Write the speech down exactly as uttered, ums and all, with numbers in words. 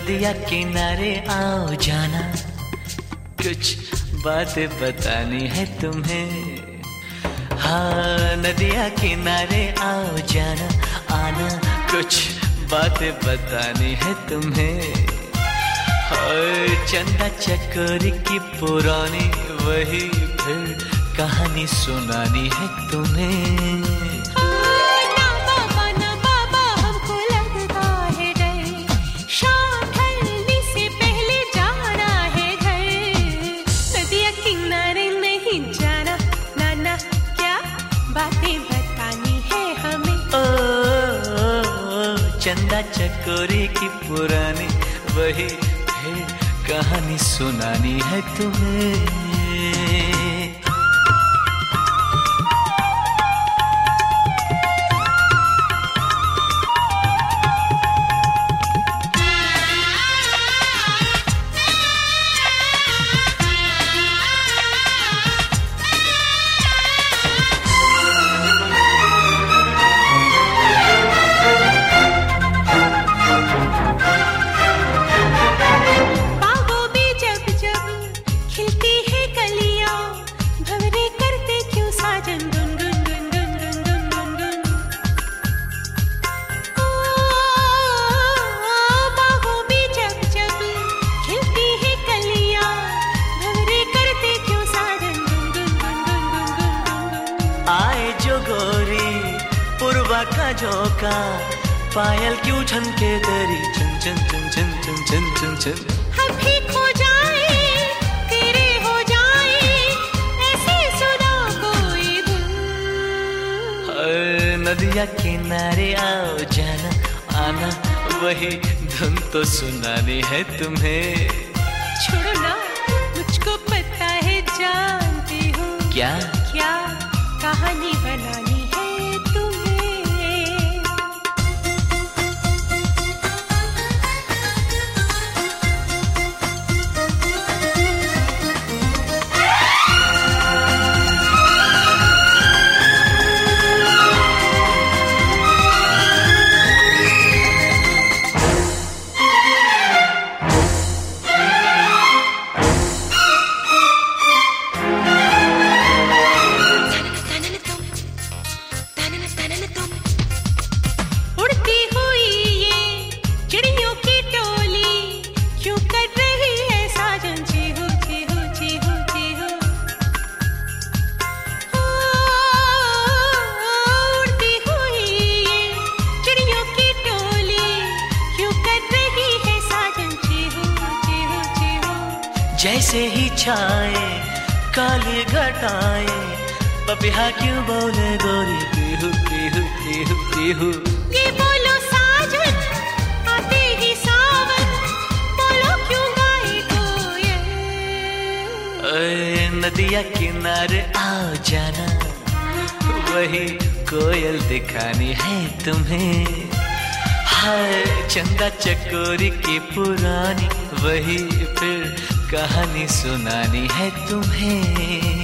नदिया किनारे आओ जाना, कुछ बातें बतानी है तुम्हें। हाँ नदिया किनारे आओ जाना, आना कुछ बातें बतानी है तुम्हें। और चंदा चकोरी की पुरानी वही फिर कहानी सुनानी है तुम्हें। चंदा चकोरी की पुरानी वही फिर कहानी सुनानी है तुम्हें। आए जो गोरी पूर्वा का झोंका, पायल क्यों छनके तेरी चन चन चन चन चन चन चन चन। हम भी खो जाए तेरे हो जाए, ऐसे सुना कोई धुन। हर नदिया किनारे आओ जाना, आना वही धुन तो सुनानी है तुम्हें। छोड़ो ना मुझको पता है जानती हूँ, क्या क्या कहानी बनानी है तुम्हें। जैसे ही छाए काले घटाए, पपिहा क्यों बोले गोरी पीहू पीहू पीहू पीहू। ये बोलो साजन आते ही सावन, बोलो क्यों गाए कोयल। नदिया किनारे आओ जाना, वही कोयल दिखानी है तुम्हें। हाय चंदा चकोरी की पुरानी वही फिर कहानी सुनानी है तुम्हें।